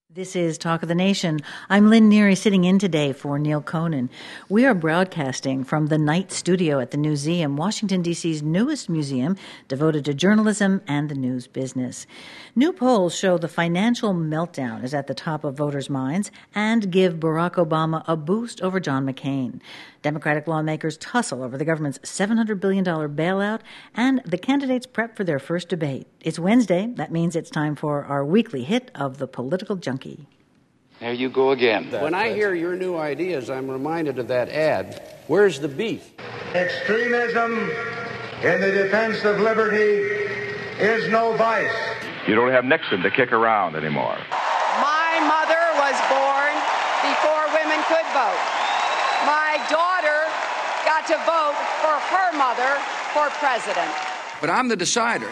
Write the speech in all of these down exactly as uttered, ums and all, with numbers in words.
This is Talk of the Nation. I'm Lynn Neary, sitting in today for Neil Conan. We are broadcasting from the Night Studio at the Newseum, Washington, D C's newest museum devoted to journalism and the news business. New polls show the financial meltdown is at the top of voters' minds and give Barack Obama a boost over John McCain. Democratic lawmakers tussle over the government's seven hundred billion dollars bailout, and the candidates prep for their first debate. It's Wednesday. That means it's time for our weekly hit of the Political Junkie. There you go again. When I hear your new ideas, I'm reminded of that ad. Where's the beef? Extremism in the defense of liberty is no vice. You don't have Nixon to kick around anymore. My mother was born before women could vote. My daughter got to vote for her mother for president. But I'm the decider.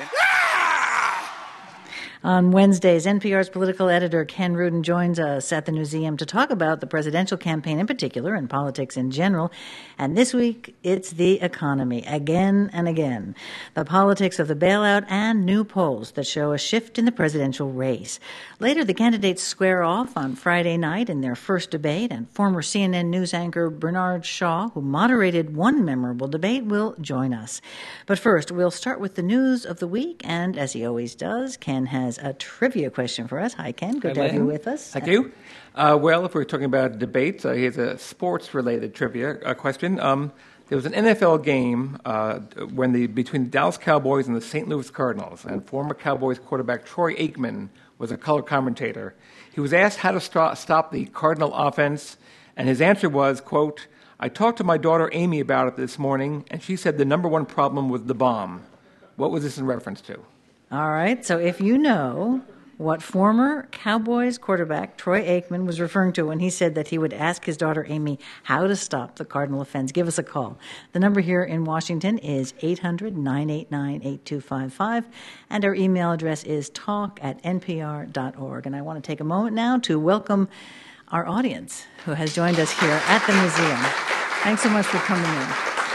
On Wednesdays, N P R's political editor Ken Rudin joins us at the Newseum to talk about the presidential campaign in particular and politics in general. And this week, it's the economy, again and again. The politics of the bailout and new polls that show a shift in the presidential race. Later, the candidates square off on Friday night in their first debate, and former C N N news anchor Bernard Shaw, who moderated one memorable debate, will join us. But first, we'll start with the news of the week, and as he always does, Ken has a trivia question for us. Hi, Ken. Good Hi, to have Lynn. you with us. Thank you. Uh, well, if we're talking about debates, uh, here's a sports-related trivia uh, question. Um, there was an N F L game uh, when the between the Dallas Cowboys and the Saint Louis Cardinals, and former Cowboys quarterback Troy Aikman was a color commentator. He was asked how to st- stop the Cardinal offense, and his answer was, quote, "I talked to my daughter Amy about it this morning, and she said the number one problem was the bomb." What was this in reference to? All right. So if you know what former Cowboys quarterback Troy Aikman was referring to when he said that he would ask his daughter Amy how to stop the Cardinal offense, give us a call. The number here in Washington is eight hundred, nine eight nine, eight two five five, and our email address is talk at n p r dot org. And I want to take a moment now to welcome our audience who has joined us here at the museum. Thanks so much for coming in.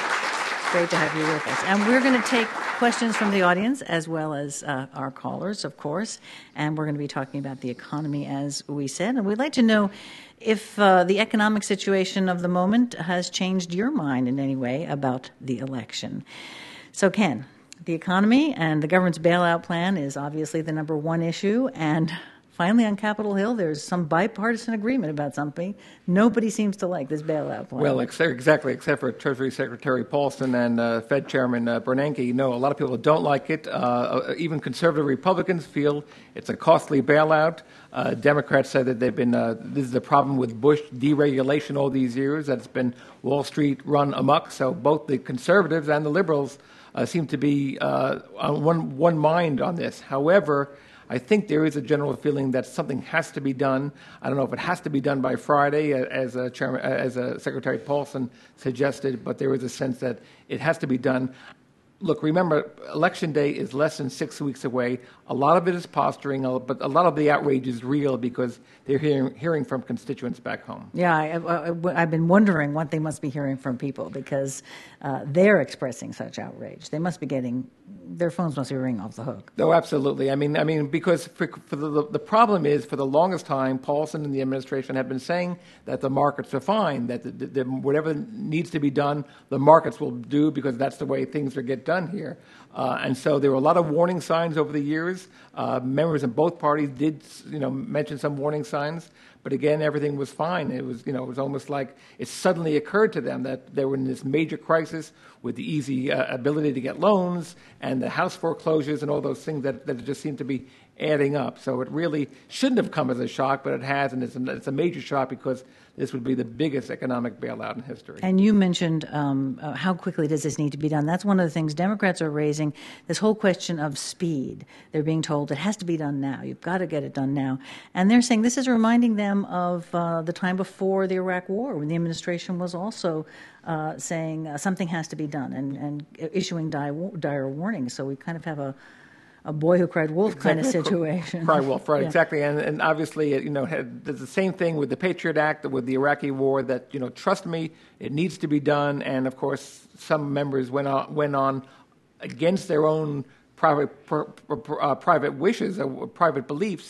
Great to have you with us. And we're going to take questions from the audience as well as uh, our callers, of course. And we're going to be talking about the economy, as we said. And we'd like to know if uh, the economic situation of the moment has changed your mind in any way about the election. So, Ken, the economy and the government's bailout plan is obviously the number one issue. And finally, on Capitol Hill, there's some bipartisan agreement about something. Nobody seems to like this bailout plan. Well, ex- exactly, except for Treasury Secretary Paulson and uh, Fed Chairman uh, Bernanke. No, a lot of people don't like it. Uh, even conservative Republicans feel it's a costly bailout. Uh, Democrats say that they've been, uh, this is the problem with Bush deregulation all these years, that it's been Wall Street run amok. So both the conservatives and the liberals uh, seem to be uh, on one, one mind on this. However, I think there is a general feeling that something has to be done. I don't know if it has to be done by Friday, as a Chairman, as a Secretary Paulson suggested, but there is a sense that it has to be done. Look, remember, Election Day is less than six weeks away. A lot of it is posturing, but a lot of the outrage is real because they're hearing, hearing from constituents back home. Yeah, I, I, I've been wondering what they must be hearing from people because uh, they're expressing such outrage. They must be getting, their phones must be ringing off the hook. No, absolutely. I mean, I mean, because for, for the, the problem is, for the longest time, Paulson and the administration have been saying that the markets are fine, that the, the, the, whatever needs to be done, the markets will do because that's the way things are get done here. Uh, and so there were a lot of warning signs over the years. Uh, members in both parties did, you know, mention some warning signs. But again, everything was fine. It was, you know, it was almost like it suddenly occurred to them that they were in this major crisis with the easy uh, ability to get loans and the house foreclosures and all those things that, that just seemed to be adding up. So it really shouldn't have come as a shock, but it has, and it's a, it's a major shock because this would be the biggest economic bailout in history. And you mentioned um, uh, how quickly does this need to be done. That's one of the things Democrats are raising, this whole question of speed. They're being told it has to be done now. You've got to get it done now. And they're saying this is reminding them of uh, the time before the Iraq War, when the administration was also uh, saying uh, something has to be done and, and issuing dire, dire warnings. So we kind of have a a boy who cried wolf exactly. kind of situation. Cry wolf, right, yeah. exactly. And, and obviously, you know, had, there's the same thing with the Patriot Act, with the Iraqi war, that, you know, trust me, it needs to be done. And, of course, some members went on, went on against their own private, pr- pr- uh, private wishes or private beliefs.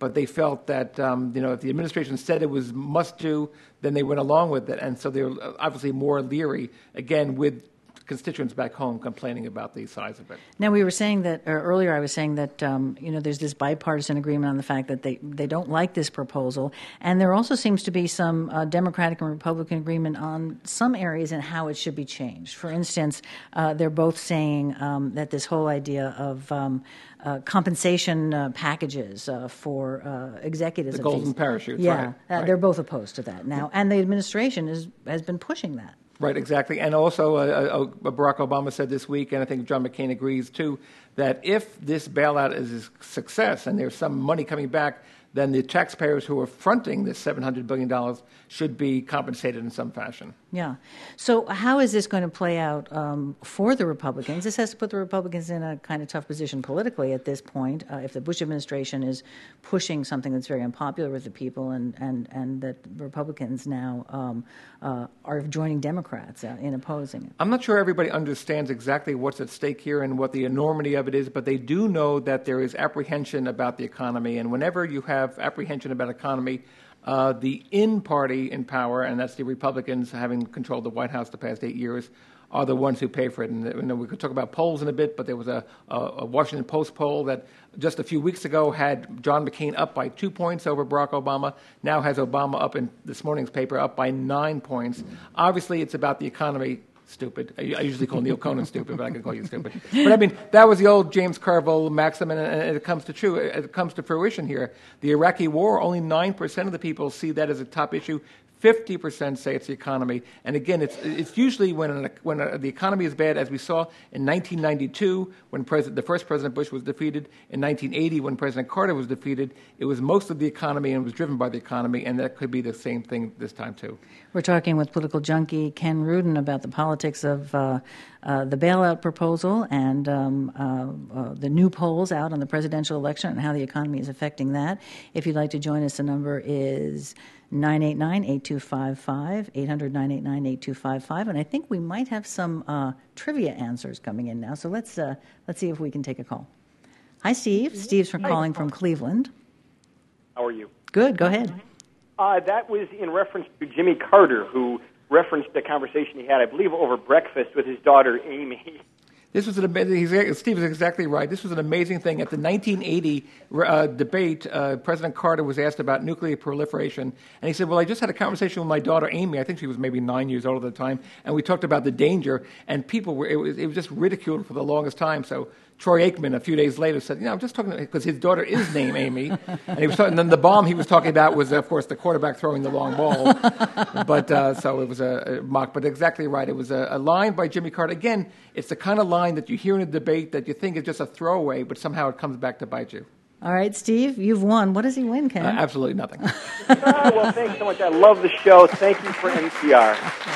but they felt that um, you know, if the administration said it was must do, then they went along with it, and so they were obviously more leery, again, with constituents back home complaining about the size of it. Now, we were saying that, or earlier I was saying that, um, you know, there's this bipartisan agreement on the fact that they, they don't like this proposal, and there also seems to be some uh, Democratic and Republican agreement on some areas and how it should be changed. For instance, uh, they're both saying um, that this whole idea of um, uh, compensation uh, packages uh, for uh, executives. The of golden these, parachutes, yeah, right, uh, right. They're both opposed to that now, and the administration is, has been pushing that. Right, exactly. And also, uh, uh, Barack Obama said this week, and I think John McCain agrees too, that if this bailout is a success and there's some money coming back, then the taxpayers who are fronting this seven hundred billion dollars should be compensated in some fashion. Yeah. So how is this going to play out um, for the Republicans? This has to put the Republicans in a kind of tough position politically at this point. Uh, if the Bush administration is pushing something that's very unpopular with the people, and, and, and that Republicans now um, uh, are joining Democrats uh, in opposing it. I'm not sure everybody understands exactly what's at stake here and what the enormity of it is, but they do know that there is apprehension about the economy. And whenever you have apprehension about economy, Uh, the in party in power, and that's the Republicans having controlled the White House the past eight years, are the ones who pay for it. And you know, we could talk about polls in a bit, but there was a, a, a Washington Post poll that just a few weeks ago had John McCain up by two points over Barack Obama, now has Obama up in this morning's paper up by nine points. Obviously, it's about the economy. Stupid. I, I usually call Neil Conan stupid, but I can call you stupid. But I mean, that was the old James Carville maxim, and, and it comes to true. It comes to fruition here. The Iraqi war, only nine percent of the people see that as a top issue. fifty percent say it's the economy. And again, it's it's usually when an, when a, the economy is bad, as we saw in nineteen ninety-two when President, the first President Bush was defeated, in nineteen eighty when President Carter was defeated. It was most of the economy and was driven by the economy, and that could be the same thing this time too. We're talking with political junkie Ken Rudin about the politics of uh, uh, the bailout proposal and um, uh, uh, the new polls out on the presidential election and how the economy is affecting that. If you'd like to join us, the number is nine eight nine, eight two five five, eight hundred, nine eight nine, eight two five five, and I think we might have some uh, trivia answers coming in now. So let's uh, let's see if we can take a call. Hi, Steve. Steve's from calling from Cleveland. How are you? Good. Go ahead. Uh, that was in reference to Jimmy Carter, who referenced a conversation he had, I believe, over breakfast with his daughter Amy. This was an amazing. Steve is exactly right. This was an amazing thing. At the nineteen eighty uh, debate, uh, President Carter was asked about nuclear proliferation, and he said, "Well, I just had a conversation with my daughter Amy. I think she was maybe nine years old at the time, and we talked about the danger." And people were it was, it was just ridiculed for the longest time. So Troy Aikman, a few days later, said, "You know, I'm just talking because his daughter is named Amy," and he was talking. And then the bomb he was talking about was, of course, the quarterback throwing the long ball. But uh, so it was a, a mock. But exactly right. It was a, a line by Jimmy Carter. Again, it's the kind of line that you hear in a debate that you think is just a throwaway, but somehow it comes back to bite you. All right, Steve, you've won. What does he win, Ken? Uh, absolutely nothing. uh, well, thanks so much. I love the show. Thank you for N P R.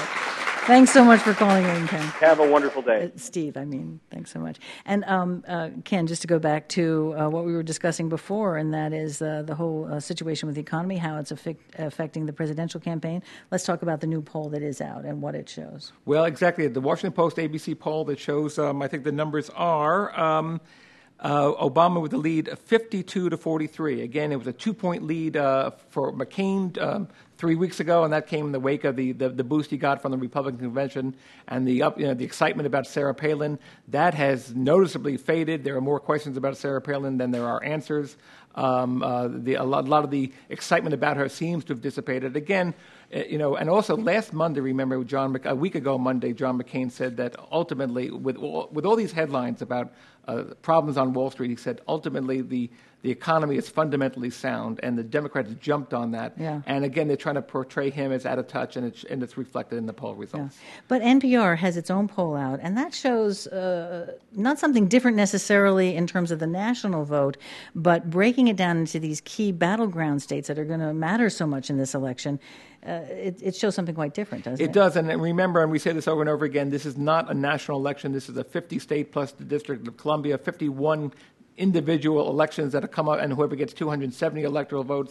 Thanks so much for calling in, Ken. Have a wonderful day. Uh, Steve, I mean, thanks so much. And um, uh, Ken, just to go back to uh, what we were discussing before, and that is uh, the whole uh, situation with the economy, how it's affect- affecting the presidential campaign. Let's talk about the new poll that is out and what it shows. Well, exactly. The Washington Post A B C poll that shows, um, I think the numbers are... Um, Uh, Obama with the lead fifty-two to forty-three. Again, it was a two-point lead uh, for McCain um, three weeks ago, and that came in the wake of the, the, the boost he got from the Republican convention and the up, you know, the excitement about Sarah Palin. That has noticeably faded. There are more questions about Sarah Palin than there are answers. Um, uh, the, a, lot, a lot of the excitement about her seems to have dissipated. Again, uh, you know, and also last Monday, remember, John Mc, a week ago Monday, John McCain said that ultimately, with all, with all these headlines about uh, problems on Wall Street, he said ultimately the the economy is fundamentally sound, and the Democrats jumped on that. Yeah. And again, they're trying to portray him as out of touch, and it's, and it's reflected in the poll results. Yeah. But N P R has its own poll out, and that shows uh, not something different necessarily in terms of the national vote, but breaking it down into these key battleground states that are going to matter so much in this election. Uh, it, it shows something quite different, doesn't it? It does, and remember, and we say this over and over again, this is not a national election. This is a fifty-state plus the District of Columbia, fifty-one individual elections that have come up, and whoever gets two hundred seventy electoral votes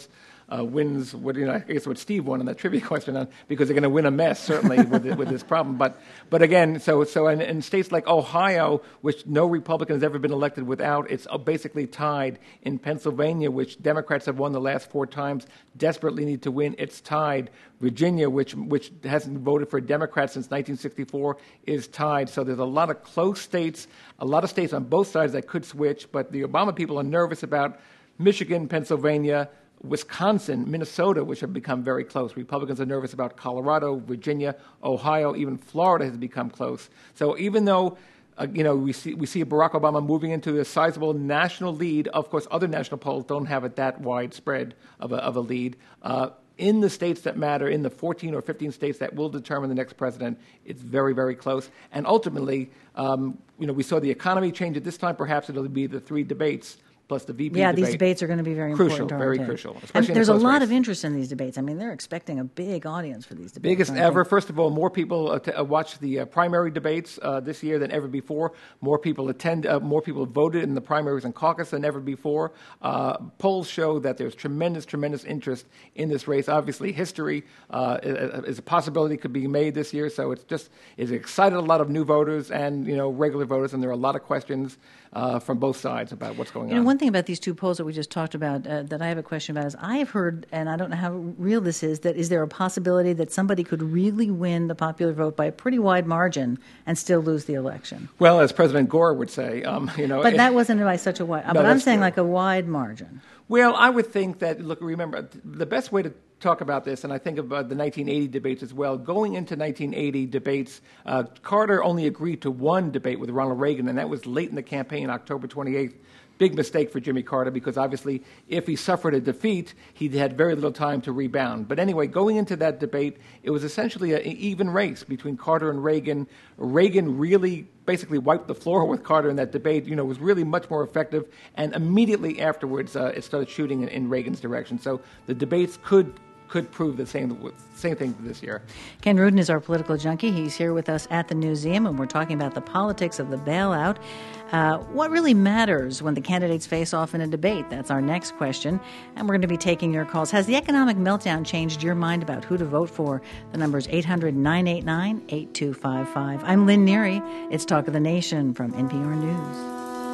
uh, wins, what, you know, I guess what Steve won on that trivia question, on, because they're going to win a mess, certainly, with with this problem. But but again, so so in, in states like Ohio, which no Republican has ever been elected without, it's basically tied. In Pennsylvania, which Democrats have won the last four times, desperately need to win, it's tied. Virginia, which which hasn't voted for a Democrat since nineteen sixty-four, is tied. So there's a lot of close states, a lot of states on both sides that could switch, but the Obama people are nervous about Michigan, Pennsylvania, Wisconsin, Minnesota, which have become very close. Republicans are nervous about Colorado, Virginia, Ohio, even Florida has become close. So even though Uh, you know, we see we see Barack Obama moving into a sizable national lead. Of course, other national polls don't have it that widespread of a, of a lead. Uh, in the states that matter, in the fourteen or fifteen states that will determine the next president, it's very, very close. And ultimately, um, you know, we saw the economy change at this time. Perhaps it'll be the three debates plus the V P yeah, debate. these debates are going to be very crucial, important. very they? crucial. And there's a lot race. of interest in these debates. I mean, they're expecting a big audience for these debates. Biggest ever. First of all, more people uh, t- uh, watch the uh, primary debates uh, this year than ever before. More people attend. Uh, more people voted in the primaries and caucus than ever before. Uh, polls show that there's tremendous, tremendous interest in this race. Obviously, history uh, is a possibility could be made this year. So it's just it's excited a lot of new voters and you know regular voters, and there are a lot of questions uh, from both sides about what's going you on. Know, one thing about these two polls that we just talked about uh, that I have a question about is I have heard, and I don't know how real this is, that is there a possibility that somebody could really win the popular vote by a pretty wide margin and still lose the election? Well, as President Gore would say, um, you know. But that wasn't by such a wide. No, but I'm saying true. like a wide margin. Well, I would think that, look, remember, the best way to talk about this, and I think about the nineteen eighty debates as well, going into nineteen eighty debates, uh, Carter only agreed to one debate with Ronald Reagan, and that was late in the campaign, October twenty-eighth. Big mistake for Jimmy Carter because obviously if he suffered a defeat, he had very little time to rebound. But anyway, going into that debate, it was essentially an even race between Carter and Reagan. Reagan really basically wiped the floor with Carter in that debate, you know, was really much more effective. And immediately afterwards, uh, it started shooting in, in Reagan's direction. So the debates could could prove the same same thing this year. Ken Rudin is our political junkie. He's here with us at the Newseum, and we're talking about the politics of the bailout. Uh, what really matters when the candidates face off in a debate? That's our next question, and we're going to be taking your calls. Has the economic meltdown changed your mind about who to vote for? The number is eight hundred, nine eight nine, eight two five five. I'm Lynn Neary. It's Talk of the Nation from N P R News.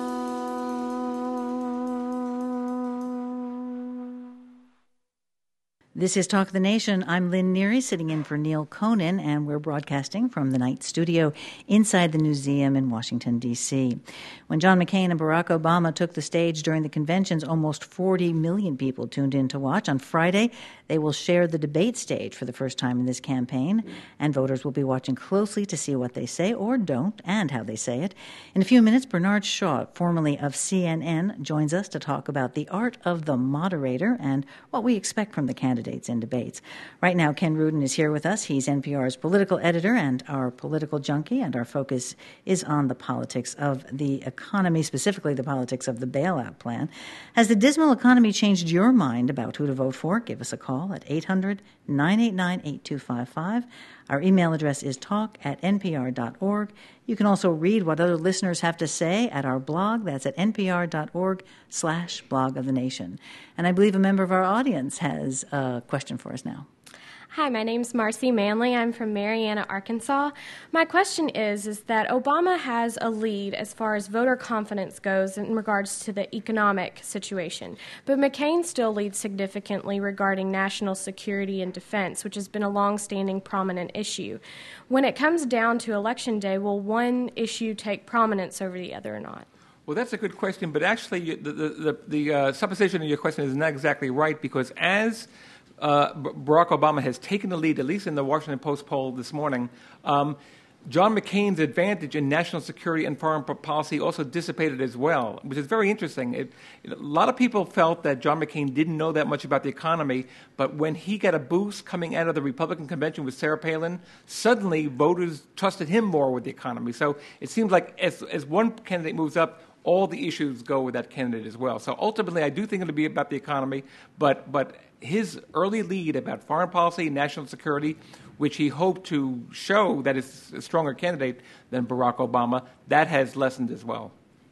This is Talk of the Nation. I'm Lynn Neary, sitting in for Neil Conan, and we're broadcasting from the night studio inside the Newseum in Washington, D C. When John McCain and Barack Obama took the stage during the conventions, almost forty million people tuned in to watch. On Friday, they will share the debate stage for the first time in this campaign, and voters will be watching closely to see what they say or don't and how they say it. In a few minutes, Bernard Shaw, formerly of C N N, joins us to talk about the art of the moderator and what we expect from the candidates in debates. Right now, Ken Rudin is here with us. He's N P R's political editor and our political junkie, and our focus is on the politics of the economy, specifically the politics of the bailout plan. Has the dismal economy changed your mind about who to vote for? Give us a call at eight hundred, nine eight nine, eight two five five. Our email address is talk at n p r dot org. You can also read what other listeners have to say at our blog. That's at npr.org slash blog of the nation. And I believe a member of our audience has a question for us now. Hi, my name's Marcy Manley. I'm from Marianna, Arkansas. My question is, is that Obama has a lead as far as voter confidence goes in regards to the economic situation, but McCain still leads significantly regarding national security and defense, which has been a long-standing prominent issue. When it comes down to Election Day, will one issue take prominence over the other or not? Well, that's a good question, but actually the, the, the, the uh, supposition of your question is not exactly right, because as Uh, Barack Obama has taken the lead, at least in the Washington Post poll this morning. Um, John McCain's advantage in national security and foreign policy also dissipated as well, which is very interesting. It, it, a lot of people felt that John McCain didn't know that much about the economy, but when he got a boost coming out of the Republican convention with Sarah Palin, suddenly voters trusted him more with the economy. So it seems like as, as one candidate moves up, all the issues go with that candidate as well. So ultimately, I do think it'll be about the economy, but but his early lead about foreign policy, national security, which he hoped to show that is a stronger candidate than Barack Obama, that has lessened as well.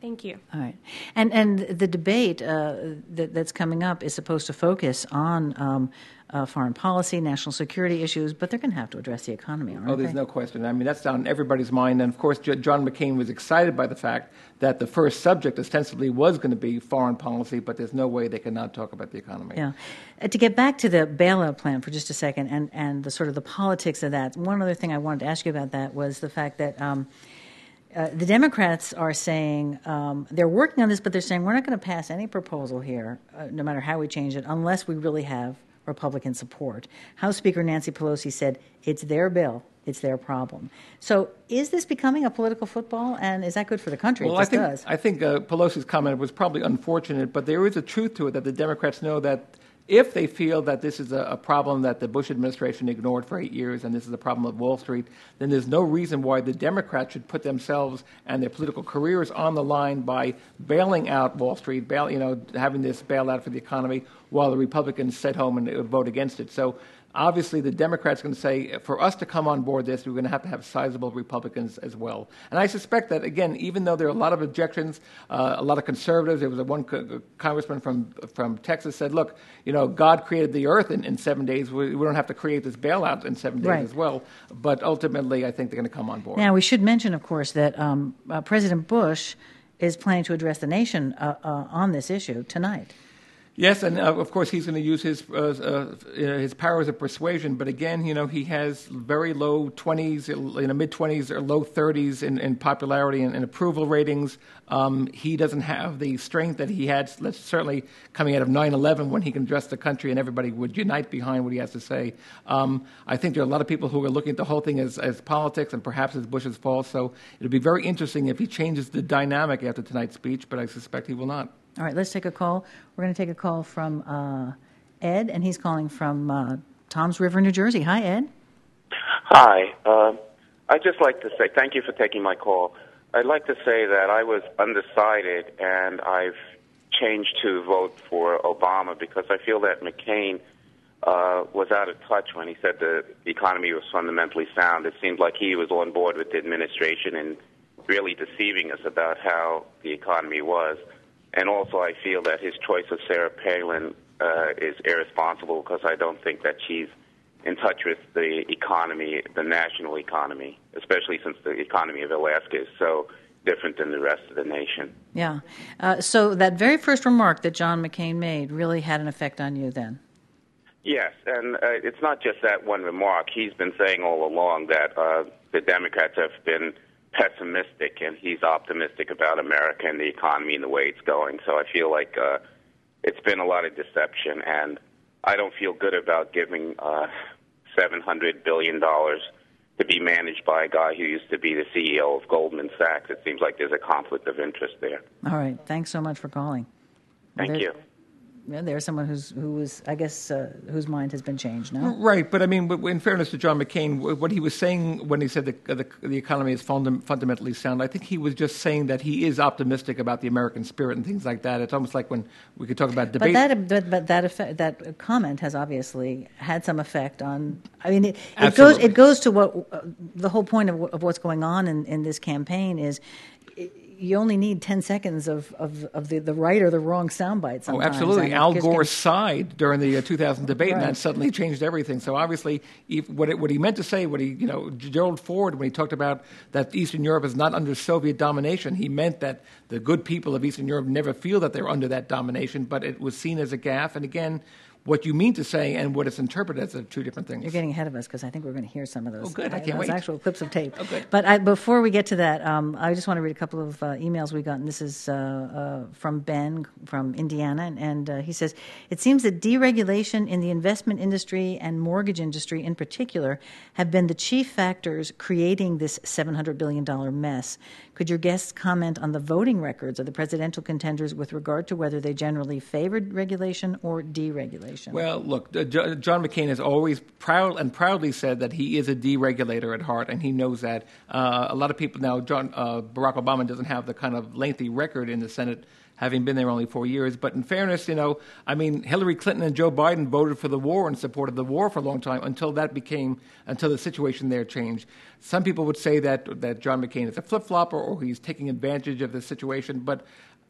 Thank you. All right. And and the debate uh, that, that's coming up is supposed to focus on um, uh, foreign policy, national security issues, but they're going to have to address the economy, aren't they? Oh, there's no question. I mean, that's on everybody's mind. And, of course, J- John McCain was excited by the fact that the first subject ostensibly was going to be foreign policy, but there's no way they can not talk about the economy. Yeah. Uh, to get back to the bailout plan for just a second and, and the sort of the politics of that, one other thing I wanted to ask you about that was the fact that um, Uh, the Democrats are saying um, they're working on this, but they're saying we're not going to pass any proposal here, uh, no matter how we change it, unless we really have Republican support. House Speaker Nancy Pelosi said it's their bill, it's their problem. So is this becoming a political football, and is that good for the country? Well, it just I think, does. I think uh, Pelosi's comment was probably unfortunate, but there is a truth to it that the Democrats know that if they feel that this is a, a problem that the Bush administration ignored for eight years and this is a problem of Wall Street, then there's no reason why the Democrats should put themselves and their political careers on the line by bailing out Wall Street, bail, you know, having this bailout for the economy while the Republicans sit home and vote against it. So obviously the Democrats are going to say, for us to come on board this, we're going to have to have sizable Republicans as well. And I suspect that, again, even though there are a lot of objections, uh, a lot of conservatives, there was a one co- congressman from from Texas said, look, you know, God created the earth in, in seven days. We, we don't have to create this bailout in seven days Right. as well. But ultimately, I think they're going to come on board. Now, we should mention, of course, that um, uh, President Bush is planning to address the nation uh, uh, on this issue tonight. Yes, and uh, of course he's going to use his uh, uh, his powers of persuasion. But again, you know, he has very low twenties, you know, mid twenties or low thirties in, in popularity and, and approval ratings. Um, he doesn't have the strength that he had, certainly coming out of nine eleven, when he can address the country and everybody would unite behind what he has to say. Um, I think there are a lot of people who are looking at the whole thing as, as politics and perhaps as Bush's fault. So it'll be very interesting if he changes the dynamic after tonight's speech. But I suspect he will not. All right, let's take a call. We're going to take a call from uh, Ed, and he's calling from uh, Toms River, New Jersey. Hi, Ed. Hi. Uh, I'd just like to say thank you for taking my call. I'd like to say that I was undecided, and I've changed to vote for Obama because I feel that McCain uh, was out of touch when he said the economy was fundamentally sound. It seemed like he was on board with the administration and really deceiving us about how the economy was. And also, I feel that his choice of Sarah Palin uh, is irresponsible because I don't think that she's in touch with the economy, the national economy, especially since the economy of Alaska is so different than the rest of the nation. Yeah. Uh, so that very first remark that John McCain made really had an effect on you then? Yes, and uh, it's not just that one remark. He's been saying all along that uh, the Democrats have been pessimistic, and he's optimistic about America and the economy and the way it's going. So I feel like uh, it's been a lot of deception, and I don't feel good about giving uh, seven hundred billion dollars to be managed by a guy who used to be the C E O of Goldman Sachs. It seems like there's a conflict of interest there. All right. Thanks so much for calling. Thank there, you. Yeah, there's someone who's who was, I guess, uh, whose mind has been changed now. Right, but I mean, in fairness to John McCain, what he was saying when he said the the, the economy is funda- fundamentally sound, I think he was just saying that he is optimistic about the American spirit and things like that. It's almost like when we could talk about debate. But that but, but that effect, that comment has obviously had some effect on. I mean, it, it goes it goes to what uh, the whole point of, of what's going on in, in this campaign is. It, You only need ten seconds of, of, of the, the right or the wrong soundbite sometimes. Oh, absolutely. Al Gore sighed during the uh, two thousand debate, right. and that suddenly changed everything. So obviously, if, what, it, what he meant to say, what he, you know, Gerald Ford, when he talked about that Eastern Europe is not under Soviet domination, he meant that the good people of Eastern Europe never feel that they're under that domination, but it was seen as a gaffe. And again, what you mean to say and what it's interpreted as are two different things. You're getting ahead of us because I think we're going to hear some of those. Oh, good. I can't those wait. actual clips of tape. Oh, good. But I, before we get to that, um, I just want to read a couple of uh, emails we got. And this is uh, uh, from Ben from Indiana. And, and uh, he says, it seems that deregulation in the investment industry and mortgage industry in particular have been the chief factors creating this seven hundred billion dollars mess. Could your guests comment on the voting records of the presidential contenders with regard to whether they generally favored regulation or deregulation? Well, look, uh, John McCain has always proud and proudly said that he is a deregulator at heart, and he knows that. Uh, a lot of people now, John uh, Barack Obama doesn't have the kind of lengthy record in the Senate having been there only four years. But in fairness, you know, I mean, Hillary Clinton and Joe Biden voted for the war and supported the war for a long time until that became, until the situation there changed. Some people would say that, that John McCain is a flip-flopper or he's taking advantage of the situation, but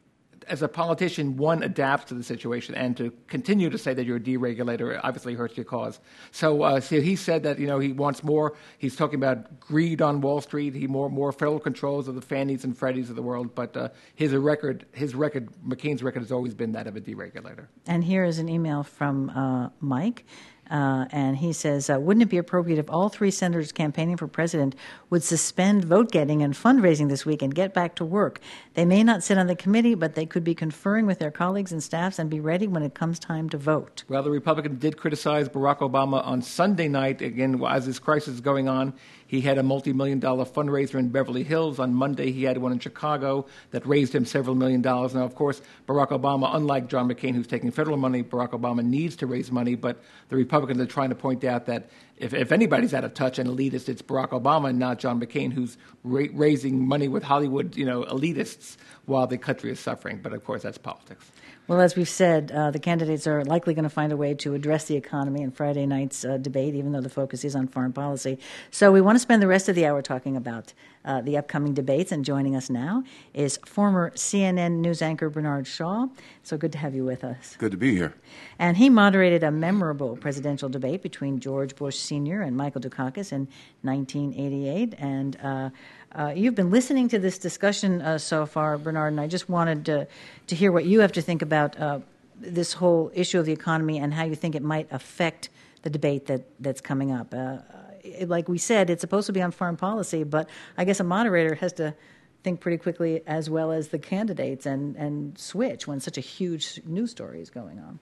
as a politician, one adapts to the situation, and to continue to say that you're a deregulator obviously hurts your cause. So, uh, so he said that, you know, he wants more. He's talking about greed on Wall Street. He more more federal controls of the Fannies and Freddies of the world. But uh, his record, his record, McCain's record has always been that of a deregulator. And here is an email from uh, Mike. Uh, and he says, uh, wouldn't it be appropriate if all three senators campaigning for president would suspend vote-getting and fundraising this week and get back to work? They may not sit on the committee, but they could be conferring with their colleagues and staffs and be ready when it comes time to vote. Well, the Republicans did criticize Barack Obama on Sunday night. Again, as this crisis is going on, he had a multi-million dollar fundraiser in Beverly Hills. On Monday, he had one in Chicago that raised him several million dollars. Now, of course, Barack Obama, unlike John McCain, who's taking federal money, Barack Obama needs to raise money, but the Republicans are trying to point out that if, if anybody's out of touch and elitist, it's Barack Obama and not John McCain, who's ra- raising money with Hollywood, you know, elitists while the country is suffering. But, of course, that's politics. Well, as we've said, uh, the candidates are likely going to find a way to address the economy in Friday night's uh, debate, even though the focus is on foreign policy. So we want to spend the rest of the hour talking about uh, the upcoming debates. And joining us now is former C N N news anchor Bernard Shaw. So good to have you with us. Good to be here. And he moderated a memorable presidential debate between George Bush Senior and Michael Dukakis in nineteen eighty-eight. And uh, Uh, you've been listening to this discussion uh, so far, Bernard, and I just wanted to, to hear what you have to think about uh, this whole issue of the economy and how you think it might affect the debate that, that's coming up. Uh, it, like we said, it's supposed to be on foreign policy, but I guess a moderator has to think pretty quickly as well as the candidates and, and switch when such a huge news story is going on.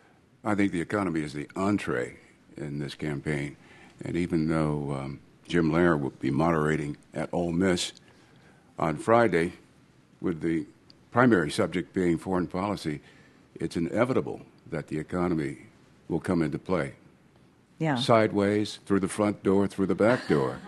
I think the economy is the entree in this campaign, and even though um, Jim Lehrer will be moderating at Ole Miss on Friday, with the primary subject being foreign policy, it's inevitable that the economy will come into play. Yeah. Sideways, through the front door, through the back door.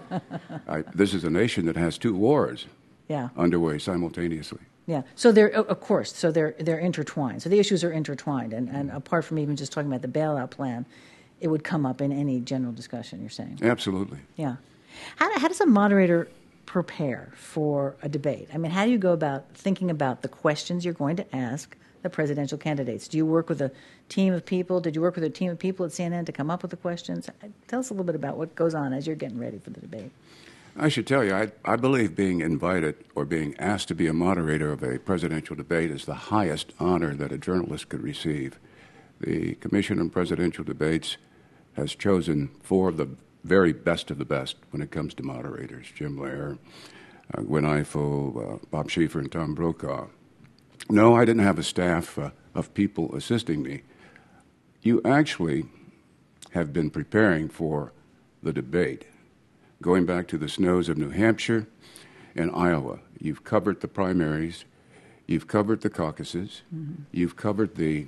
I, this is a nation that has two wars yeah. underway simultaneously. Yeah. So they're, of course, so they're they're intertwined. So the issues are intertwined, and, and apart from even just talking about the bailout plan, it would come up in any general discussion, you're saying? Absolutely. Yeah. How, how does a moderator prepare for a debate? I mean, how do you go about thinking about the questions you're going to ask the presidential candidates? Do you work with a team of people? Did you work with a team of people at C N N to come up with the questions? Tell us a little bit about what goes on as you're getting ready for the debate. I should tell you, I, I believe being invited or being asked to be a moderator of a presidential debate is the highest honor that a journalist could receive. The Commission on Presidential Debates has chosen four of the very best of the best when it comes to moderators: Jim Lehrer, uh, Gwen Ifill, uh, Bob Schieffer, and Tom Brokaw. No, I didn't have a staff uh, of people assisting me. You actually have been preparing for the debate, going back to the snows of New Hampshire and Iowa. You've covered the primaries, you've covered the caucuses, mm-hmm. you've covered the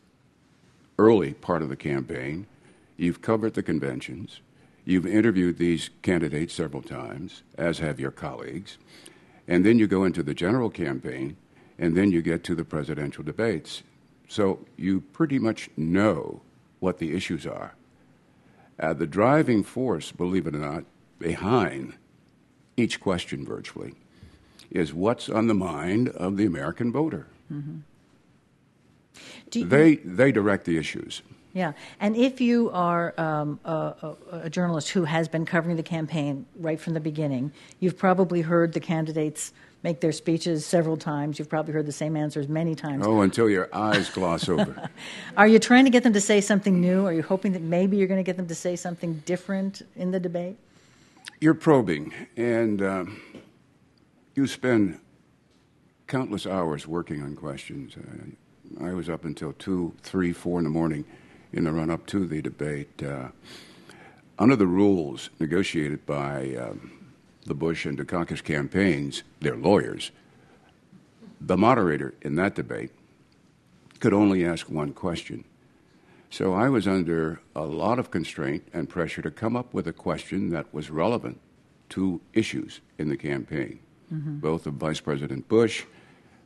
early part of the campaign, you've covered the conventions, you've interviewed these candidates several times, as have your colleagues, and then you go into the general campaign, and then you get to the presidential debates. So you pretty much know what the issues are. Uh, the driving force, believe it or not, behind each question virtually is what's on the mind of the American voter. Mm-hmm. Do you, they, they direct the issues. Yeah, and if you are um, a, a, a journalist who has been covering the campaign right from the beginning, you've probably heard the candidates make their speeches several times. You've probably heard the same answers many times. Oh, until your eyes gloss over. Are you trying to get them to say something new? Are you hoping that maybe you're going to get them to say something different in the debate? You're probing, and um, you spend countless hours working on questions. Uh, I was up until two, three, four in the morning in the run-up to the debate. Uh, under the rules negotiated by um, the Bush and Dukakis campaigns, their lawyers, the moderator in that debate could only ask one question. So I was under a lot of constraint and pressure to come up with a question that was relevant to issues in the campaign, mm-hmm. both of Vice President Bush,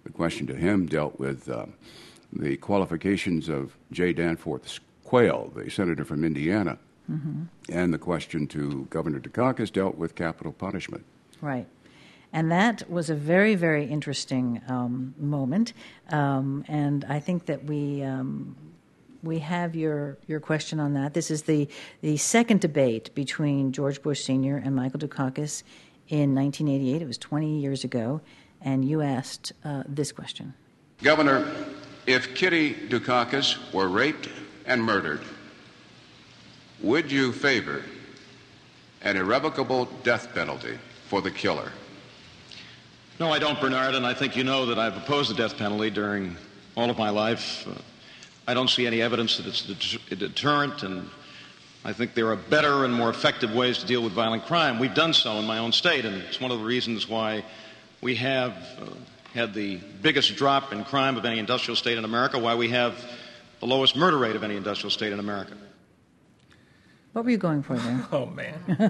The question to him dealt with uh, the qualifications of Jay Danforth Quayle, the senator from Indiana. Mm-hmm. And the question to Governor Dukakis dealt with capital punishment. Right. And that was a very, very interesting um, moment. Um, and I think that we um, we have your, your question on that. This is the, the second debate between George Bush Senior and Michael Dukakis in nineteen eighty-eight. It was twenty years ago. And you asked uh, this question. Governor, if Kitty Dukakis were raped and murdered, would you favor an irrevocable death penalty for the killer? No, I don't, Bernard, and I think you know that I've opposed the death penalty during all of my life. Uh, I don't see any evidence that it's a deterrent, and I think there are better and more effective ways to deal with violent crime. We've done so in my own state, and it's one of the reasons why we have uh, had the biggest drop in crime of any industrial state in America, why we have the lowest murder rate of any industrial state in America. What were you going for there? Oh, man.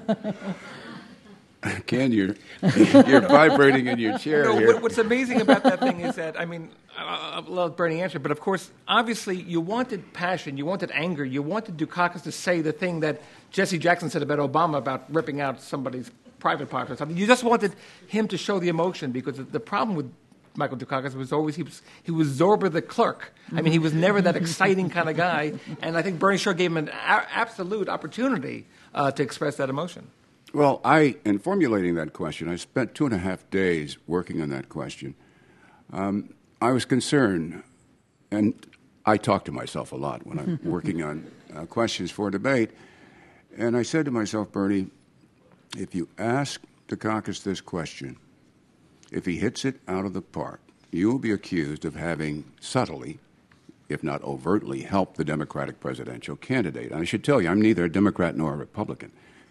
Ken, you're, you're vibrating in your chair no, here. What's amazing about that thing is that, I mean, I, I love Bernie answer, but of course, obviously, you wanted passion, you wanted anger, you wanted Dukakis to say the thing that Jesse Jackson said about Obama about ripping out somebody's private part or something. You just wanted him to show the emotion, because the problem with Michael Dukakis was always he was he was Zorba the clerk. I mean, he was never that exciting kind of guy, and I think Bernie Shaw gave him an a- absolute opportunity uh, to express that emotion. Well, I, in formulating that question, I spent two and a half days working on that question. Um, I was concerned, and I talk to myself a lot when I'm working on uh, questions for debate, and I said to myself, Bernie, if you ask Dukakis this question, if he hits it out of the park, you will be accused of having subtly, if not overtly, helped the Democratic presidential candidate. And I should tell you, I'm neither a Democrat nor a Republican.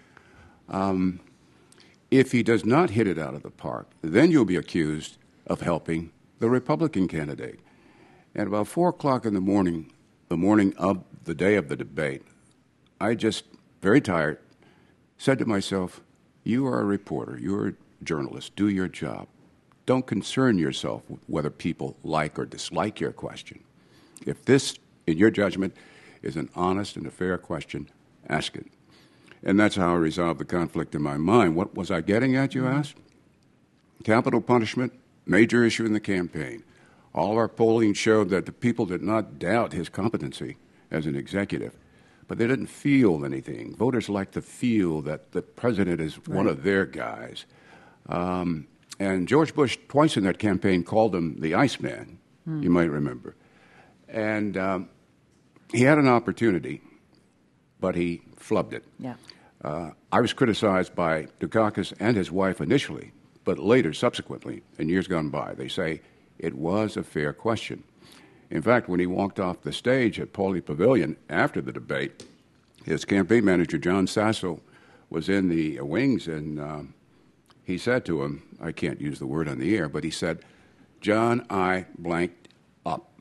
Um, if he does not hit it out of the park, then you'll be accused of helping the Republican candidate. At about four o'clock in the morning, the morning of the day of the debate, I just, very tired, said to myself, you are a reporter, you're a journalist, do your job. Don't concern yourself with whether people like or dislike your question. If this, in your judgment, is an honest and a fair question, ask it. And that's how I resolved the conflict in my mind. What was I getting at, you asked? Capital punishment, major issue in the campaign. All of our polling showed that the people did not doubt his competency as an executive, but they didn't feel anything. Voters like to feel that the president is right. one of their guys. Um, and George Bush, twice in that campaign, called him the Iceman, hmm. you might remember. And um, he had an opportunity, but he flubbed it. Yeah. Uh, I was criticized by Dukakis and his wife initially, but later, subsequently, in years gone by, they say it was a fair question. In fact, when he walked off the stage at Pauley Pavilion after the debate, his campaign manager, John Sasso, was in the wings, and um, he said to him, I can't use the word on the air, but he said, John, I blanked up.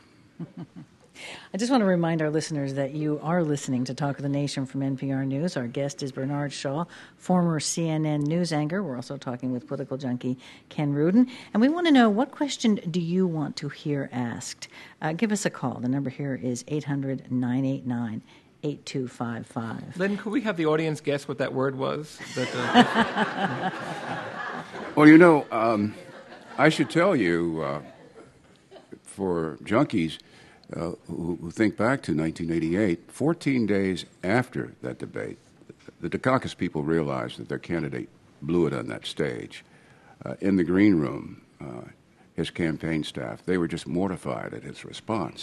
I just want to remind our listeners that you are listening to Talk of the Nation from N P R News. Our guest is Bernard Shaw, former C N N news anchor. We're also talking with political junkie Ken Rudin. And we want to know, what question do you want to hear asked? Uh, give us a call. The number here is eight hundred, nine eight nine, eight two five five. Lynn, could we have the audience guess what that word was? That, uh... Well, you know, um, I should tell you, uh, for junkies, Uh, who, who think back to nineteen eighty-eight, fourteen days after that debate, the Dukakis people realized that their candidate blew it on that stage. Uh, in the green room, uh, his campaign staff, they were just mortified at his response.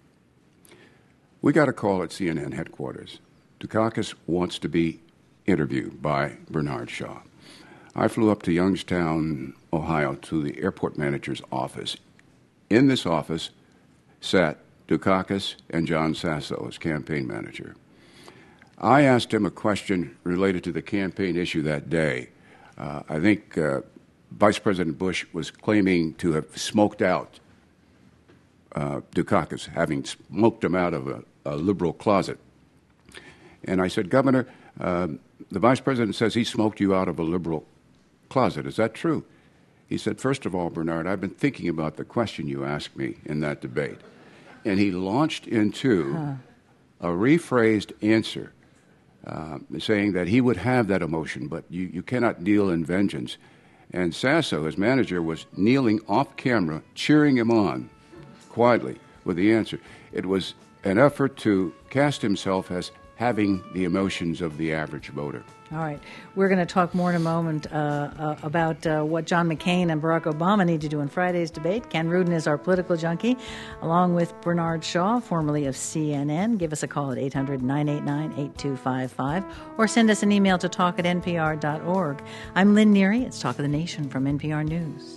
We got a call at C N N headquarters. Dukakis wants to be interviewed by Bernard Shaw. I flew up to Youngstown, Ohio, to the airport manager's office. In this office sat Dukakis and John Sasso as campaign manager. I asked him a question related to the campaign issue that day. Uh, I think uh, Vice President Bush was claiming to have smoked out uh, Dukakis, having smoked him out of a, a liberal closet. And I said, Governor, uh, the Vice President says he smoked you out of a liberal closet. Is that true? He said, first of all, Bernard, I've been thinking about the question you asked me in that debate. And he launched into huh. a rephrased answer, uh, saying that he would have that emotion, but you, you cannot deal in vengeance. And Sasso, his manager, was kneeling off camera, cheering him on quietly with the answer. It was an effort to cast himself as having the emotions of the average voter. All right. We're going to talk more in a moment uh, uh, about uh, what John McCain and Barack Obama need to do in Friday's debate. Ken Rudin is our political junkie, along with Bernard Shaw, formerly of C N N. Give us a call at eight hundred, nine eight nine, eight two five five or send us an email to talk at n p r dot org. I'm Lynn Neary. It's Talk of the Nation from N P R News.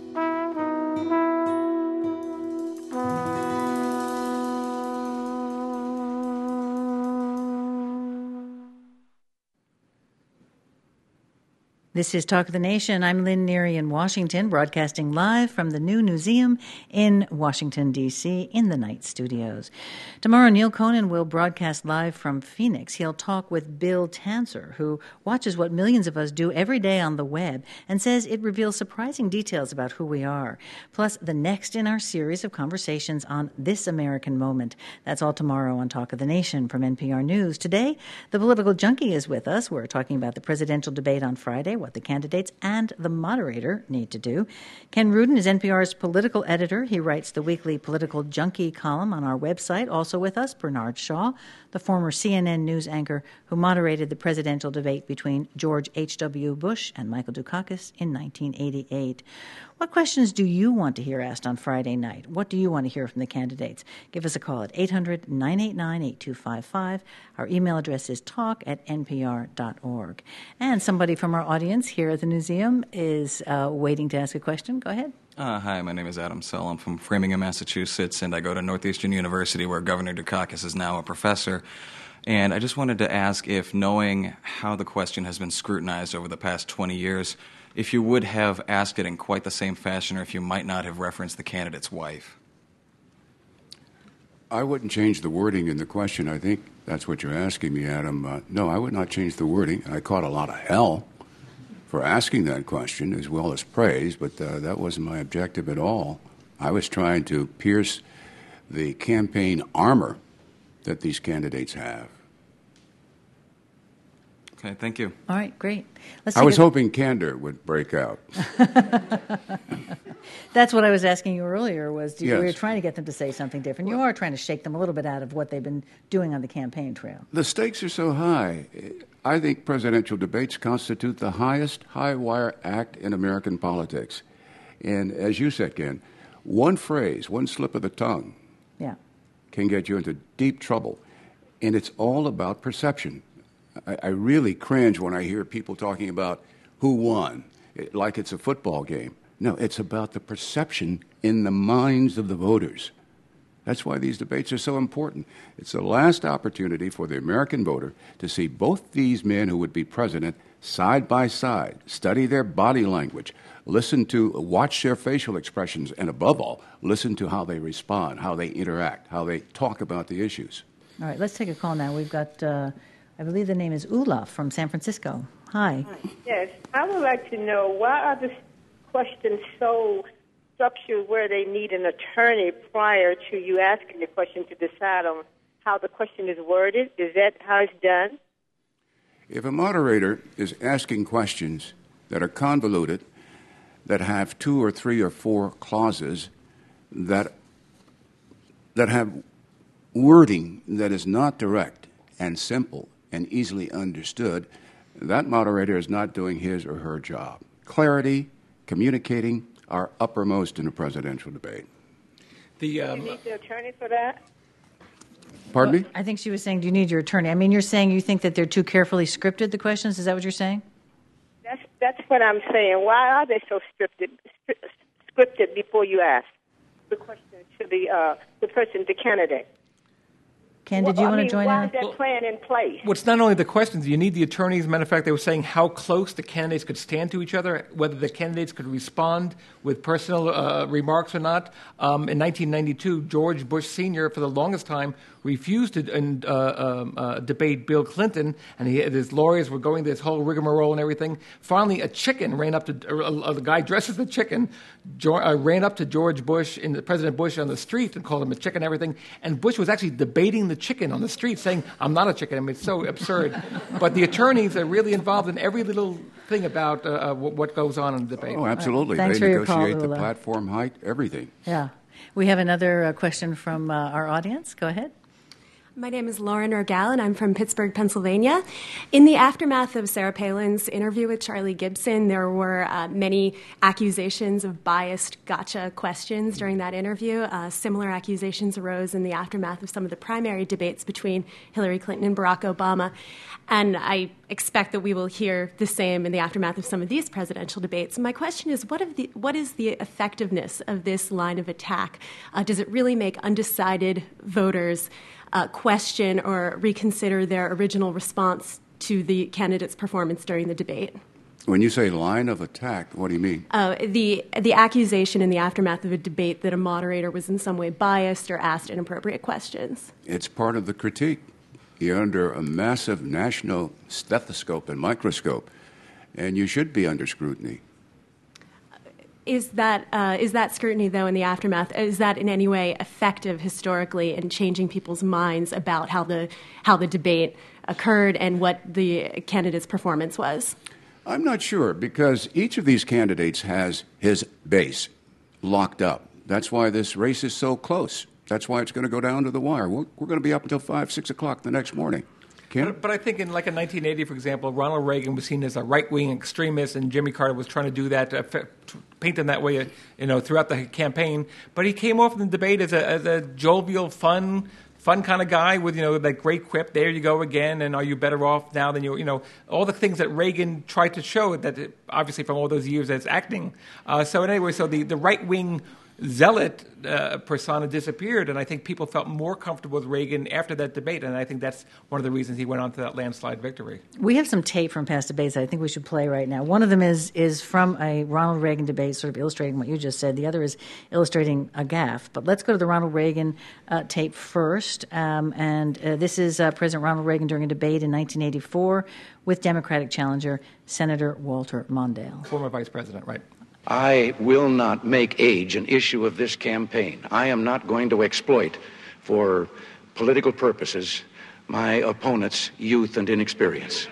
This is Talk of the Nation. I'm Lynn Neary in Washington, broadcasting live from the new museum in Washington, D C, in the Night Studios. Tomorrow, Neil Conan will broadcast live from Phoenix. He'll talk with Bill Tanzer, who watches what millions of us do every day on the web and says it reveals surprising details about who we are. Plus, the next in our series of conversations on This American Moment. That's all tomorrow on Talk of the Nation from N P R News. Today, the political junkie is with us. We're talking about the presidential debate on Friday, what the candidates and the moderator need to do. Ken Rudin is N P R's political editor. He writes the weekly Political Junkie column on our website. Also with us, Bernard Shaw, the former C N N news anchor who moderated the presidential debate between George H W. Bush and Michael Dukakis in nineteen eighty-eight. What questions do you want to hear asked on Friday night? What do you want to hear from the candidates? Give us a call at eight hundred, nine eight nine, eight two five five. Our email address is talk at n p r dot org. And somebody from our audience here at the museum is uh, waiting to ask a question. Go ahead. Uh, hi, my name is Adam Sell. I'm from Framingham, Massachusetts, and I go to Northeastern University, where Governor Dukakis is now a professor. And I just wanted to ask if, knowing how the question has been scrutinized over the past twenty years, if you would have asked it in quite the same fashion, or if you might not have referenced the candidate's wife. I wouldn't change the wording in the question. I think that's what you're asking me, Adam. Uh, no, I would not change the wording. I caught a lot of hell for asking that question, as well as praise, but uh, that wasn't my objective at all. I was trying to pierce the campaign armor that these candidates have. Okay, thank you. All right, great. Let's I was a... hoping candor would break out. That's what I was asking you earlier, was you yes. were trying to get them to say something different. You are trying to shake them a little bit out of what they've been doing on the campaign trail. The stakes are so high. I think presidential debates constitute the highest high-wire act in American politics. And as you said, Ken, one phrase, one slip of the tongue yeah. can get you into deep trouble. And it's all about perception. I, I really cringe when I hear people talking about who won, it, like it's a football game. No, it's about the perception in the minds of the voters. That's why these debates are so important. It's the last opportunity for the American voter to see both these men who would be president side by side, study their body language, listen to, watch their facial expressions, and above all, listen to how they respond, how they interact, how they talk about the issues. All right, let's take a call now. We've got, uh, I believe the name is Olaf from San Francisco. Hi. Yes, I would like to know, why are the questions so structured where they need an attorney prior to you asking the question to decide on how the question is worded? Is that how it's done? If a moderator is asking questions that are convoluted, that have two or three or four clauses, that that have wording that is not direct and simple and easily understood, that moderator is not doing his or her job. Clarity, communicating are uppermost in a presidential debate. The, um, Do you need the attorney for that? Pardon well, me? I think she was saying, do you need your attorney? I mean, you're saying you think that they're too carefully scripted, the questions? Is that what you're saying? That's that's what I'm saying. Why are they so scripted, scripted before you ask the question to the uh, the person, the candidate? Ken, did you well, want I mean, to join why in? is that Well, plan in place? Well, it's not only the questions. You need the attorneys. As a matter of fact, they were saying how close the candidates could stand to each other, whether the candidates could respond with personal uh, remarks or not. Um, in nineteen ninety-two, George Bush Senior, for the longest time, refused to and, uh, um, uh, debate Bill Clinton, and he, his lawyers were going this whole rigmarole and everything. Finally, a chicken ran up to a, a guy dressed as a chicken, jo- uh, ran up to George Bush, in the, President Bush, on the street and called him a chicken and everything. And Bush was actually debating the chicken on the street, saying, "I'm not a chicken." I mean, it's so absurd. But the attorneys are really involved in every little thing about uh, what goes on in the debate. Oh, absolutely. Right. Thanks they for your call, negotiate the Lula. platform height, everything. Yeah. We have another uh, question from uh, our audience. Go ahead. My name is Lauren Orgal, and I'm from Pittsburgh, Pennsylvania. In the aftermath of Sarah Palin's interview with Charlie Gibson, there were uh, many accusations of biased gotcha questions during that interview. Uh, similar accusations arose in the aftermath of some of the primary debates between Hillary Clinton and Barack Obama. And I expect that we will hear the same in the aftermath of some of these presidential debates. My question is, what, of the, what is the effectiveness of this line of attack? Uh, does it really make undecided voters Uh, question or reconsider their original response to the candidate's performance during the debate? When you say line of attack, what do you mean? Uh, the the accusation in the aftermath of a debate that a moderator was in some way biased or asked inappropriate questions. It's part of the critique. You're under a massive national stethoscope and microscope, and you should be under scrutiny. Is that uh, is that scrutiny, though, in the aftermath, is that in any way effective historically in changing people's minds about how the how the debate occurred and what the candidate's performance was? I'm not sure, because each of these candidates has his base locked up. That's why this race is so close. That's why it's going to go down to the wire. We're, we're going to be up until five, six o'clock the next morning. But, but I think in like in nineteen eighty, for example, Ronald Reagan was seen as a right-wing extremist, and Jimmy Carter was trying to do that, to, to paint him that way, you know, throughout the campaign. But he came off in the debate as a, as a jovial, fun, fun kind of guy with, you know, that great quip, "There you go again," and "Are you better off now than you?" You know, all the things that Reagan tried to show that, it, obviously, from all those years as acting. Uh, so anyway, so the, the right-wing zealot uh, persona disappeared, and I think people felt more comfortable with Reagan after that debate, and I think that's one of the reasons he went on to that landslide victory. We have some tape from past debates that I think we should play right now. One of them is is from a Ronald Reagan debate, sort of illustrating what you just said. The other is illustrating a gaffe. But let's go to the Ronald Reagan uh, tape first, um, and uh, this is uh, President Ronald Reagan during a debate in nineteen eighty-four with Democratic challenger Senator Walter Mondale. Former vice president, right. I will not make age an issue of this campaign. I am not going to exploit, for political purposes, my opponent's youth and inexperience.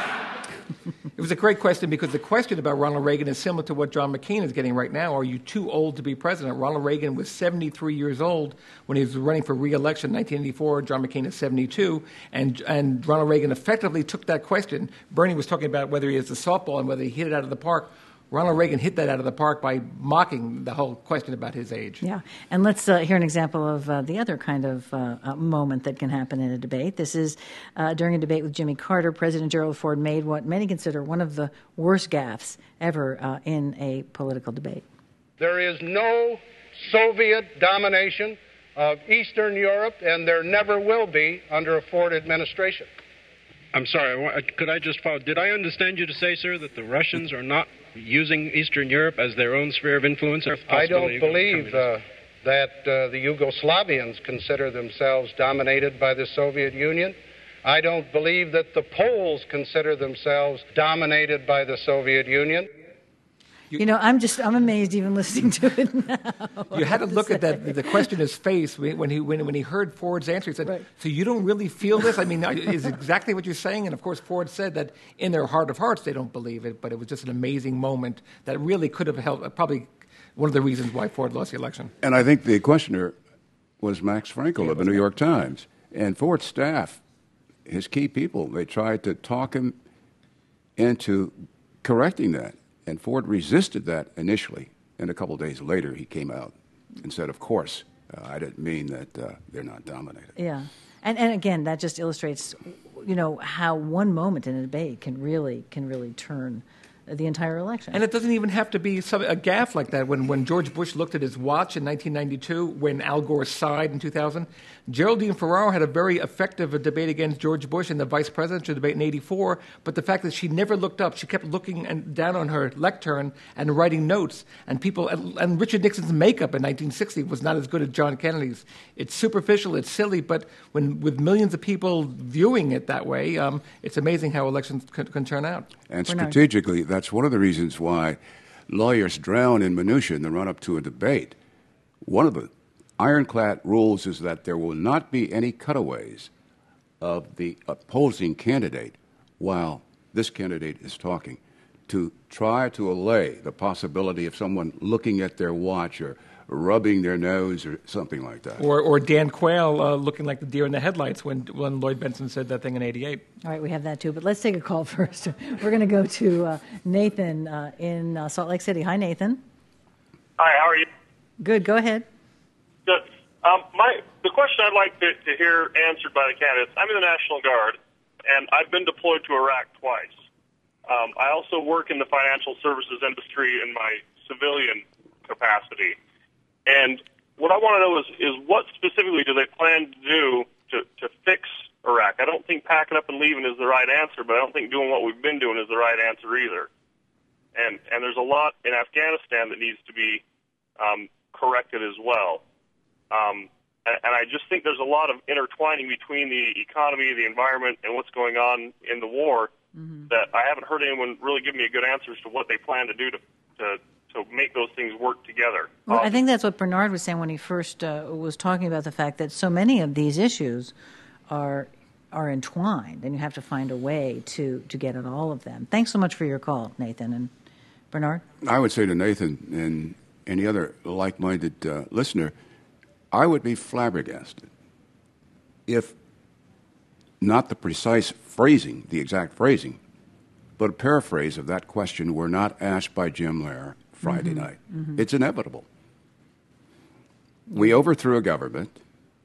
It was a great question, because the question about Ronald Reagan is similar to what John McCain is getting right now. Are you too old to be president? Ronald Reagan was seventy-three years old when he was running for re-election in nineteen eighty-four. John McCain is seventy-two. And, and Ronald Reagan effectively took that question. Bernie was talking about whether he has the softball and whether he hit it out of the park. Ronald Reagan hit that out of the park by mocking the whole question about his age. Yeah, and let's uh, hear an example of uh, the other kind of uh, uh, moment that can happen in a debate. This is uh, during a debate with Jimmy Carter. President Gerald Ford made what many consider one of the worst gaffes ever uh, in a political debate. There is no Soviet domination of Eastern Europe, and there never will be under a Ford administration. I'm sorry, could I just follow? Did I understand you to say, sir, that the Russians are not using Eastern Europe as their own sphere of influence? I don't believe uh, that uh, the Yugoslavians consider themselves dominated by the Soviet Union. I don't believe that the Poles consider themselves dominated by the Soviet Union. You know, I'm just, I'm amazed even listening to it now. You had to look at that, the questioner's face when he, when, when he heard Ford's answer. He said, right. So you don't really feel this? I mean, is exactly what you're saying? And, of course, Ford said that in their heart of hearts they don't believe it, but it was just an amazing moment that really could have helped, probably one of the reasons why Ford lost the election. And I think the questioner was Max Frankel yeah, of the New that. York Times. And Ford's staff, his key people, they tried to talk him into correcting that. And Ford resisted that initially, and a couple of days later he came out and said, of course, uh, I didn't mean that uh, they're not dominated. Yeah. And and again, that just illustrates, you know, how one moment in a debate can really can really turn the entire election. And it doesn't even have to be some, a gaffe like that. When when George Bush looked at his watch in nineteen ninety-two, when Al Gore sighed in two thousand, Geraldine Ferraro had a very effective debate against George Bush in the vice presidential debate in eighty-four, but the fact that she never looked up, she kept looking and down on her lectern and writing notes, and people, and, and Richard Nixon's makeup in nineteen sixty was not as good as John Kennedy's. It's superficial, it's silly, but when with millions of people viewing it that way, um, it's amazing how elections can, can turn out. And strategically, that's one of the reasons why lawyers drown in minutia in the run-up to a debate. One of the ironclad rules is that there will not be any cutaways of the opposing candidate while this candidate is talking, to try to allay the possibility of someone looking at their watch or rubbing their nose or something like that. Or, or Dan Quayle uh, looking like the deer in the headlights when, when Lloyd Bentsen said that thing in eighty-eight. All right, we have that too. But let's take a call first. We're going to go to uh, Nathan uh, in uh, Salt Lake City. Hi, Nathan. Hi, how are you? Good, go ahead. Good. Um, my the question I'd like to, to hear answered by the candidates. I'm in the National Guard, and I've been deployed to Iraq twice. Um, I also work in the financial services industry in my civilian capacity. And what I want to know is, is what specifically do they plan to do to, to fix Iraq? I don't think packing up and leaving is the right answer, but I don't think doing what we've been doing is the right answer either. And and there's a lot in Afghanistan that needs to be um, corrected as well. Um, and, and I just think there's a lot of intertwining between the economy, the environment, and what's going on in the war mm-hmm. that I haven't heard anyone really give me a good answer as to what they plan to do to to to make those things work together. Well, um, I think that's what Bernard was saying when he first uh, was talking about the fact that so many of these issues are are entwined, and you have to find a way to, to get at all of them. Thanks so much for your call, Nathan. And Bernard? I would say to Nathan and any other like-minded uh, listener, I would be flabbergasted if not the precise phrasing, the exact phrasing, but a paraphrase of that question were not asked by Jim Lehrer Friday mm-hmm. night. Mm-hmm. It's inevitable. We overthrew a government,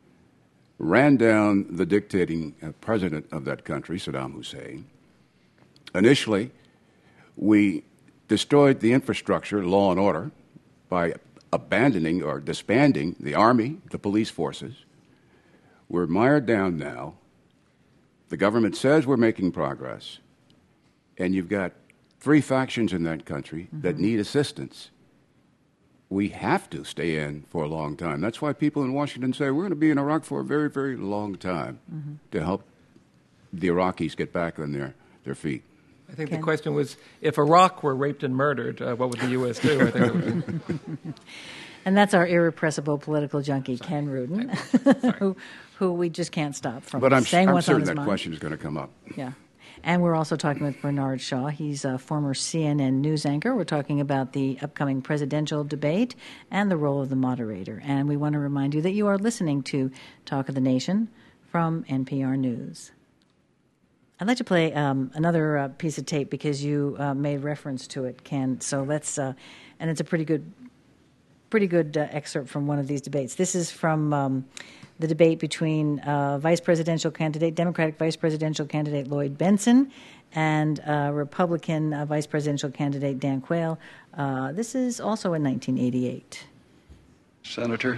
ran down the dictating uh, president of that country, Saddam Hussein. Initially, we destroyed the infrastructure, law and order, by abandoning or disbanding the army, the police forces. We're mired down now. The government says we're making progress, and you've got three factions in that country mm-hmm. that need assistance. We have to stay in for a long time. That's why people in Washington say we're going to be in Iraq for a very, very long time mm-hmm. to help the Iraqis get back on their, their feet. I think Ken? the question was, if Iraq were raped and murdered, uh, what would the U S do? I think it was... And that's our irrepressible political junkie, Sorry. Ken Rudin, who, who we just can't stop from but I'm, saying I'm what's on certain his that mind. question is going to come up. Yeah. And we're also talking with Bernard Shaw. He's a former C N N news anchor. We're talking about the upcoming presidential debate and the role of the moderator. And we want to remind you that you are listening to Talk of the Nation from N P R News. I'd like to play um, another uh, piece of tape because you uh, made reference to it, Ken. So let's, uh, and it's a pretty good, pretty good uh, excerpt from one of these debates. This is from um, the debate between uh, vice presidential candidate, Democratic vice presidential candidate Lloyd Bentsen and uh, Republican uh, vice presidential candidate Dan Quayle. Uh, this is also in nineteen eighty-eight. Senator,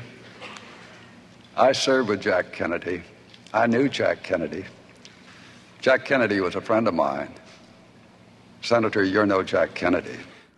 I served with Jack Kennedy. I knew Jack Kennedy. Jack Kennedy was a friend of mine. Senator, you're no Jack Kennedy.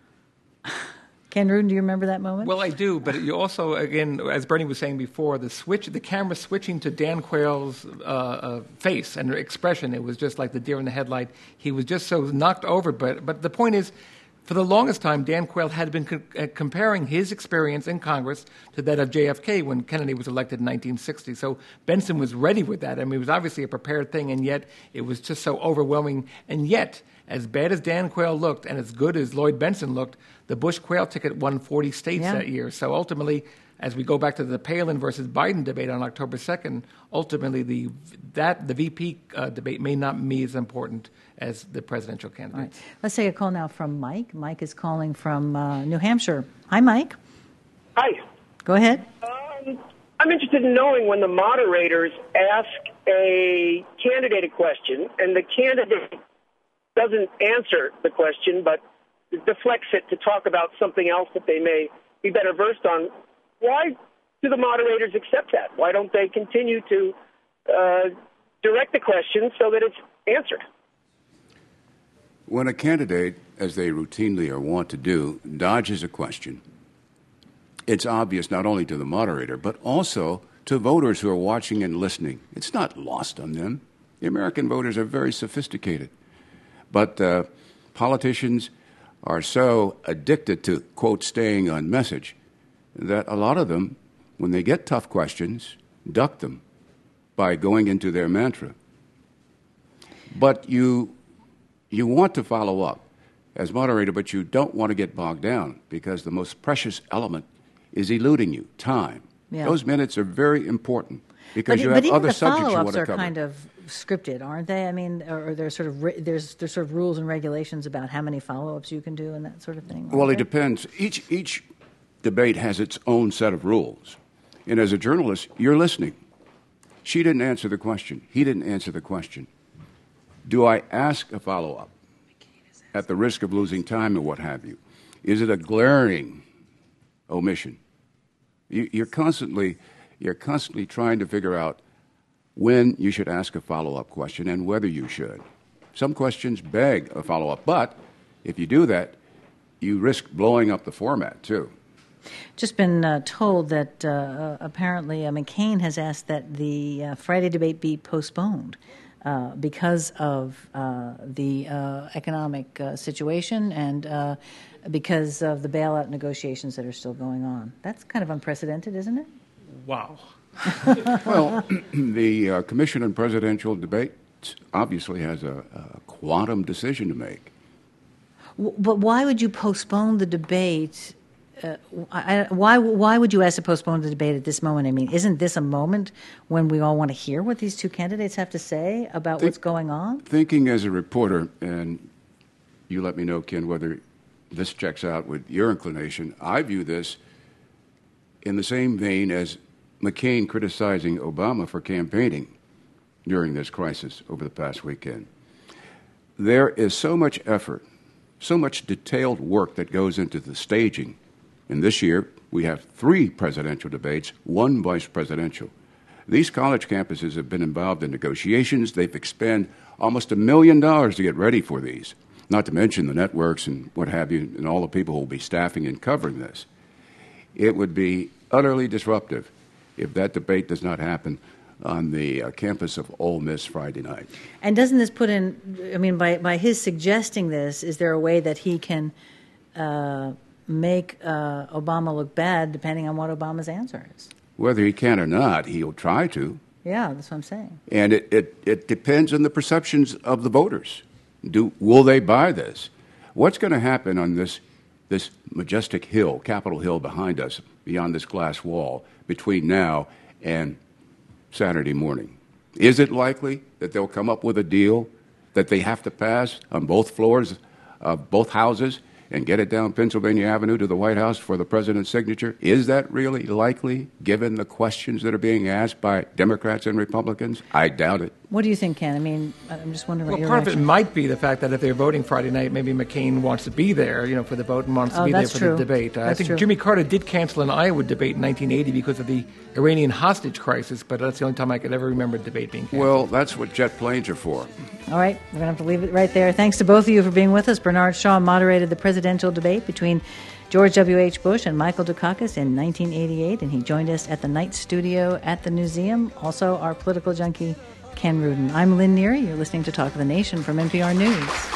Ken Rudin, do you remember that moment? Well, I do, but you also, again, as Bernie was saying before, the switch, the camera switching to Dan Quayle's uh, uh, face and expression, it was just like the deer in the headlight. He was just so knocked over. But but the point is, for the longest time, Dan Quayle had been co- uh, comparing his experience in Congress to that of J F K when Kennedy was elected in nineteen sixty. So Bentsen was ready with that. I mean, it was obviously a prepared thing, and yet it was just so overwhelming. And yet, as bad as Dan Quayle looked and as good as Lloyd Bentsen looked, the Bush-Quayle ticket won forty states yeah. that year. So ultimately, as we go back to the Palin versus Biden debate on October second, ultimately the that the V P uh, debate may not be as important as the presidential candidate. Right. Let's take a call now from Mike. Mike is calling from uh, New Hampshire. Hi, Mike. Hi. Go ahead. Um, I'm interested in knowing when the moderators ask a candidate a question and the candidate doesn't answer the question but deflects it to talk about something else that they may be better versed on. Why do the moderators accept that? Why don't they continue to uh, direct the question so that it's answered? When a candidate, as they routinely are wont to do, dodges a question, it's obvious not only to the moderator, but also to voters who are watching and listening. It's not lost on them. The American voters are very sophisticated. But uh, politicians are so addicted to, quote, staying on message, that a lot of them, when they get tough questions, duck them by going into their mantra. But you you want to follow up as moderator, but you don't want to get bogged down because the most precious element is eluding you, time. Yeah. Those minutes are very important because but, you but have even other the subjects you want follow-ups to are cover. kind of scripted, aren't they? I mean, or, or there's sort of ri- there's there's sort of rules and regulations about how many follow-ups you can do and that sort of thing. Well, it there? depends. Each each debate has its own set of rules, and as a journalist, you're listening. She didn't answer the question. He didn't answer the question. Do I ask a follow-up at the risk of losing time or what have you? Is it a glaring omission? You, you're constantly you're constantly trying to figure out when you should ask a follow-up question and whether you should. Some questions beg a follow-up, but if you do that, you risk blowing up the format too. Just been uh, told that uh, apparently uh, McCain has asked that the uh, Friday debate be postponed uh, because of uh, the uh, economic uh, situation and uh, because of the bailout negotiations that are still going on. That's kind of unprecedented, isn't it? Wow. Well, the uh, Commission on Presidential Debate obviously has a, a quantum decision to make. W- but why would you postpone the debate? Uh, I, why why would you ask to postpone the debate at this moment? I mean, isn't this a moment when we all want to hear what these two candidates have to say about Think, what's going on? Thinking as a reporter, and you let me know, Ken, whether this checks out with your inclination, I view this in the same vein as McCain criticizing Obama for campaigning during this crisis over the past weekend. There is so much effort, so much detailed work that goes into the staging. And this year, we have three presidential debates, one vice presidential. These college campuses have been involved in negotiations. They've expended almost a million dollars to get ready for these, not to mention the networks and what have you, and all the people who will be staffing and covering this. It would be utterly disruptive if that debate does not happen on the uh, campus of Ole Miss Friday night. And doesn't this put in, I mean, by, by his suggesting this, is there a way that he can uh, make uh, Obama look bad depending on what Obama's answer is? Whether he can or not, he'll try to. Yeah, that's what I'm saying. And it, it, it depends on the perceptions of the voters. Do, will they buy this? What's going to happen on this, this majestic hill, Capitol Hill behind us, beyond this glass wall, between now and Saturday morning? Is it likely that they'll come up with a deal that they have to pass on both floors of both houses and get it down Pennsylvania Avenue to the White House for the president's signature? Is that really likely, given the questions that are being asked by Democrats and Republicans? I doubt it. What do you think, Ken? I mean, I'm just wondering Well, what your part of reaction it might be the fact that if they're voting Friday night, maybe McCain wants to be there, you know, for the vote and wants Oh, to be there that's for true. the debate. Uh, I That's think true. Jimmy Carter did cancel an Iowa debate in nineteen eighty because of the Iranian hostage crisis, but that's the only time I could ever remember a debate being canceled. Well, that's what jet planes are for. All right, we're going to have to leave it right there. Thanks to both of you for being with us. Bernard Shaw moderated the presidential debate between George W H. Bush and Michael Dukakis in nineteen eighty-eight, and he joined us at the night studio at the Newseum. Also, our political junkie, Ken Rudin. I'm Lynn Neary. You're listening to Talk of the Nation from N P R News.